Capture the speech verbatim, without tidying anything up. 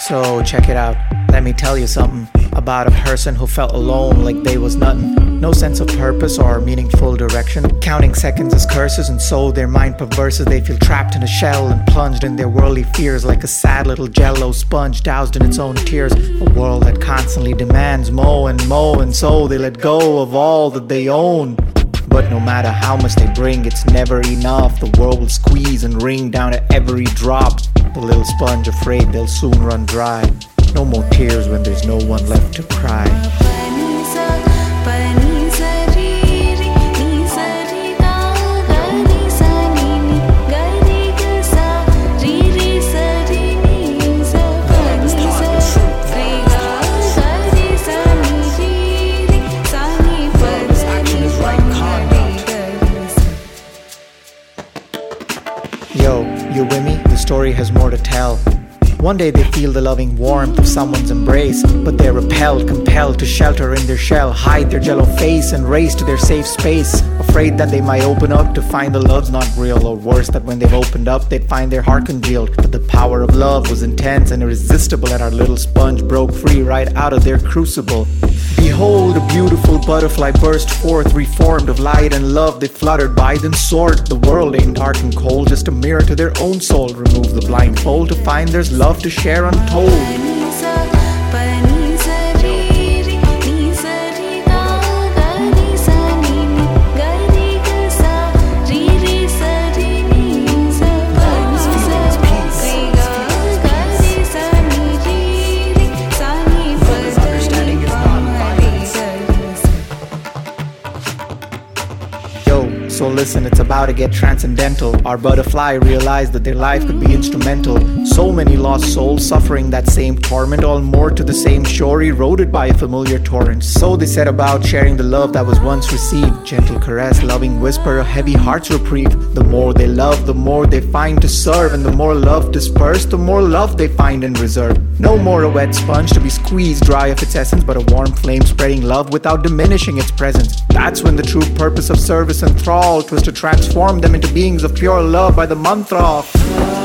So check it out, let me tell you something about a person who felt alone like they was nothing. No sense of purpose or meaningful direction. Counting seconds as curses, and so their mind perverses. They feel trapped in a shell and plunged in their worldly fears, like a sad little jello sponge doused in its own tears. A world that constantly demands more and more, and so they let go of all that they own. But no matter how much they bring, it's never enough. The world will squeeze and wring down at every drop. The little sponge afraid they'll soon run dry. No more tears when there's no one left to cry. Yo, you with me? The story has more to tell. One day they feel the loving warmth of someone's embrace, but they're repelled, compelled to shelter in their shell, hide their jello face and race to their safe space, afraid that they might open up to find the love's not real, or worse, that when they've opened up they'd find their heart congealed. But the power of love was intense and irresistible, and our little sponge broke free right out of their crucible. Behold, a beautiful butterfly burst forth, reformed of light and love. They fluttered by, then soared. The world ain't dark and cold, just a mirror to their own soul. Remove the blindfold to find there's love to share untold. So listen, it's about to get transcendental. Our butterfly realized that their life could be instrumental. So many lost souls suffering that same torment, all moored to the same shore, eroded by a familiar torrent. So they set about sharing the love that was once received. Gentle caress, loving whisper, a heavy heart's reprieve. The more they love, the more they find to serve, and the more love dispersed, the more love they find in reserve. No more a wet sponge to be squeezed dry of its essence, but a warm flame spreading love without diminishing its presence. That's when the true purpose of service and thrall was to transform them into beings of pure love by the mantra of